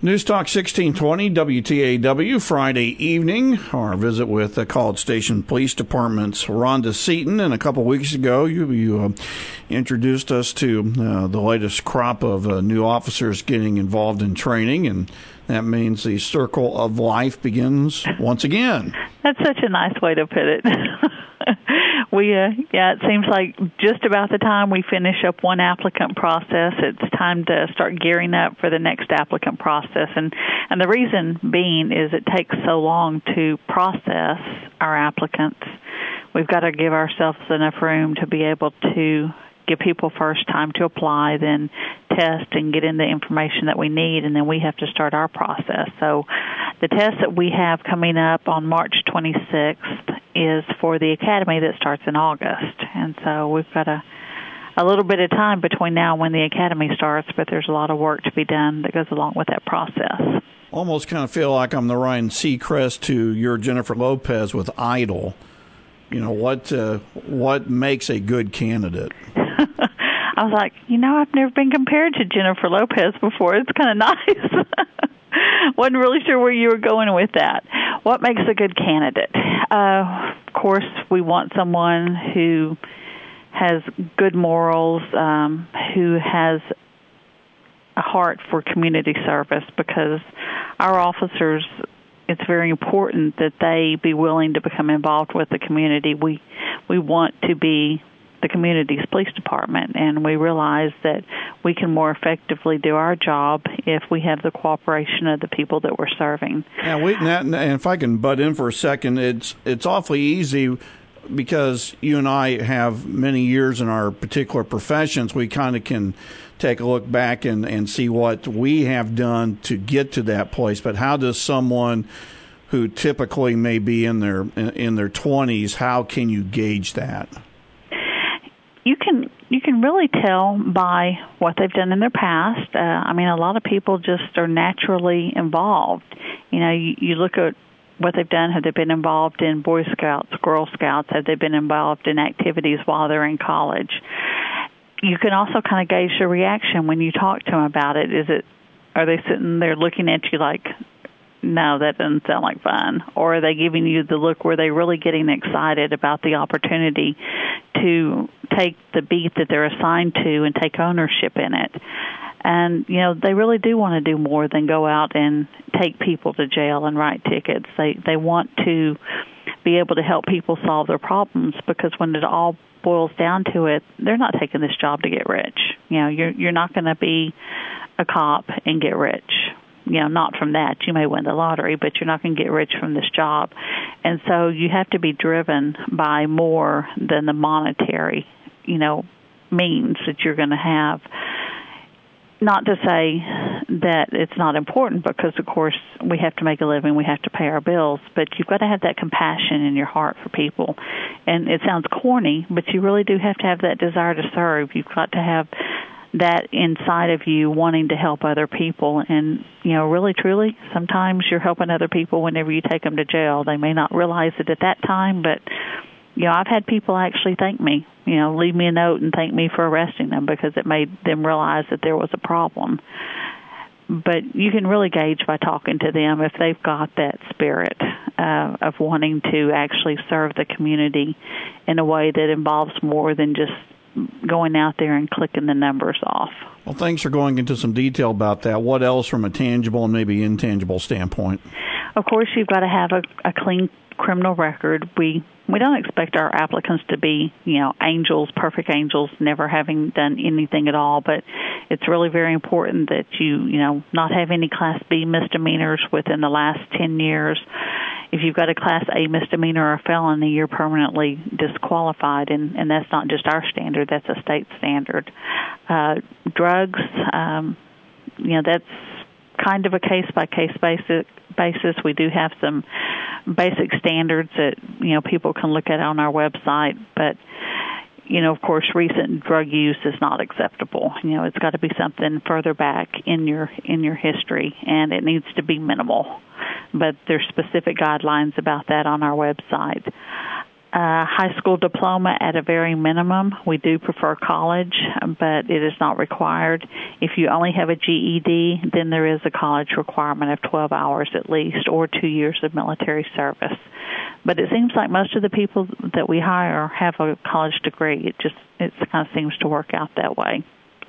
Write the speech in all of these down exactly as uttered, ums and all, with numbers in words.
News Talk sixteen twenty W T A W, Friday evening. Our visit with the College Station Police Department's Rhonda Seaton. And a couple weeks ago, you, you uh, introduced us to uh, the latest crop of uh, new officers getting involved in training, and that means the circle of life begins once again. That's such a nice way to put it. we, uh, yeah, it seems like just about the time we finish up one applicant process, it's time to start gearing up for the next applicant process. And, and the reason being is it takes so long to process our applicants. We've got to give ourselves enough room to be able to give people first time to apply, then test and get in the information that we need, and then we have to start our process. So the test that we have coming up on March twenty-sixth is for the academy that starts in August. And so we've got a, a little bit of time between now and when the academy starts, but there's a lot of work to be done that goes along with that process. Almost kind of feel like I'm the Ryan Seacrest to your Jennifer Lopez with Idol. You know, what uh, what makes a good candidate? I was like, you know, I've never been compared to Jennifer Lopez before. It's kind of nice. Wasn't really sure where you were going with that. What makes a good candidate? Uh, of course, we want someone who has good morals, um, who has a heart for community service, because our officers, it's very important that they be willing to become involved with the community. We we want to be the community's police department, and we realize that we can more effectively do our job if we have the cooperation of the people that we're serving. Yeah, we, and if I can butt in for a second, it's it's awfully easy because you and I have many years in our particular professions. We kind of can take a look back and, and see what we have done to get to that place. But how does someone who typically may be in their in their twenties, how can you gauge that? You can you can really tell by what they've done in their past. Uh, I mean, a lot of people just are naturally involved. You know, you, you look at what they've done. Have they been involved in Boy Scouts, Girl Scouts? Have they been involved in activities while they're in college? You can also kind of gauge their reaction when you talk to them about it. Is it, are they sitting there looking at you like, no, that doesn't sound like fun? Or are they giving you the look where they're really getting excited about the opportunity to take the beat that they're assigned to and take ownership in it? And, you know, they really do want to do more than go out and take people to jail and write tickets. They they want to be able to help people solve their problems, because when it all boils down to it, they're not taking this job to get rich. You know, you're you're not going to be a cop and get rich. You know, not from that. You may win the lottery, but you're not going to get rich from this job. And so you have to be driven by more than the monetary, you know, means that you're going to have. Not to say that it's not important, because, of course, we have to make a living, we have to pay our bills, but you've got to have that compassion in your heart for people. And it sounds corny, but you really do have to have that desire to serve. You've got to have that inside of you wanting to help other people. And, you know, really, truly, sometimes you're helping other people whenever you take them to jail. They may not realize it at that time, but, you know, I've had people actually thank me, you know, leave me a note and thank me for arresting them, because it made them realize that there was a problem. But you can really gauge by talking to them if they've got that spirit uh, of wanting to actually serve the community in a way that involves more than just going out there and clicking the numbers off. Well, thanks for going into some detail about that. What else from a tangible and maybe intangible standpoint? Of course, you've got to have a, a clean criminal record. We we don't expect our applicants to be, you know, angels, perfect angels, never having done anything at all, but it's really very important that you, you know, not have any Class B misdemeanors within the last ten years. If you've got a Class A misdemeanor or a felony, you're permanently disqualified, and, and that's not just our standard, that's a state standard. Uh, drugs, um, you know, that's kind of a case-by-case basis. basis. We do have some basic standards that, you know, people can look at on our website, but, you know, of course, recent drug use is not acceptable. You know, it's got to be something further back in your in your history, and it needs to be minimal. But there's specific guidelines about that on our website. a high school diploma at a very minimum. We do prefer college, but it is not required. If you only have a G E D, then there is a college requirement of twelve hours at least, or two years of military service. But it seems like most of the people that we hire have a college degree. It just it kind of seems to work out that way.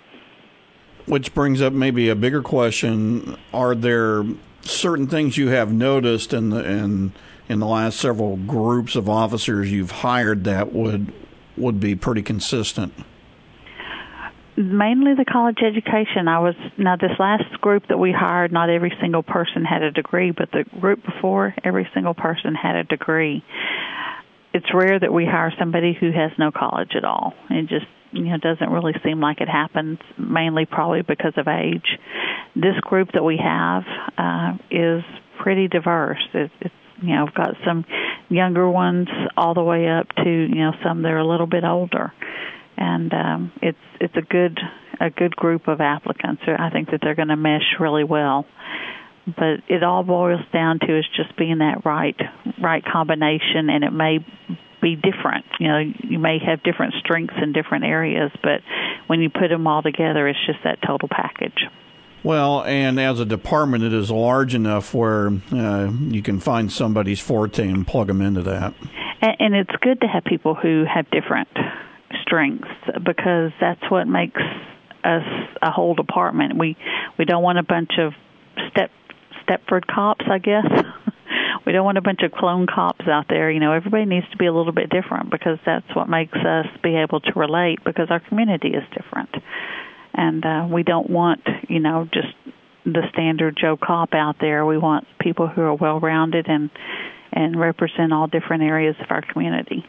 Which brings up maybe a bigger question: are there certain things you have noticed in the in in the last several groups of officers you've hired that would would be pretty consistent? Mainly the college education. I was now this last group that we hired, not every single person had a degree, but the group before, every single person had a degree. It's rare that we hire somebody who has no college at all. It just you know doesn't really seem like it happens, mainly probably because of age. This group that we have uh, is pretty diverse. It's, it's you know, we've got some younger ones all the way up to you know some that are a little bit older. And um, it's it's a good a good group of applicants. I think that they're going to mesh really well. But it all boils down to is just being that right right combination, and it may be different. You know, you may have different strengths in different areas, but when you put them all together, it's just that total package. Well, and as a department, it is large enough where uh, you can find somebody's forte and plug them into that. And, and it's good to have people who have different strengths, because that's what makes us a whole department. We we don't want a bunch of step Stepford cops, I guess. We don't want a bunch of clone cops out there. You know, everybody needs to be a little bit different, because that's what makes us be able to relate, because our community is different. And uh, we don't want, you know, just the standard Joe cop out there. We want people who are well-rounded and and represent all different areas of our community.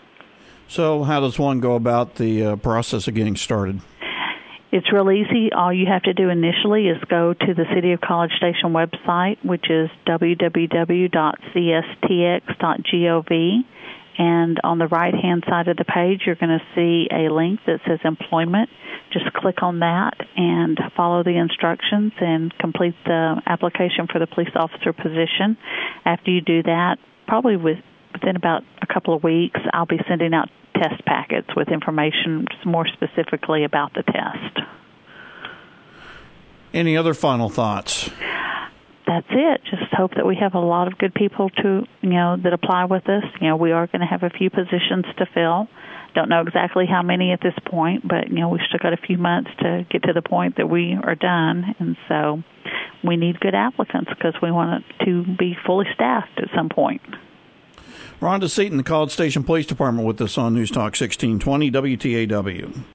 So how does one go about the uh, process of getting started? It's real easy. All you have to do initially is go to the City of College Station website, which is w w w dot c s t x dot gov. And on the right-hand side of the page, you're going to see a link that says Employment. Just click on that and follow the instructions and complete the application for the police officer position. After you do that, probably with within about a couple of weeks, I'll be sending out test packets with information more specifically about the test. Any other final thoughts? That's it. Just hope that we have a lot of good people to, you know, that apply with us. You know, we are going to have a few positions to fill. Don't know exactly how many at this point, but, you know, we've still got a few months to get to the point that we are done. And so we need good applicants, because we want it to be fully staffed at some point. Rhonda Seaton, the College Station Police Department, with us on News Talk sixteen twenty W T A W.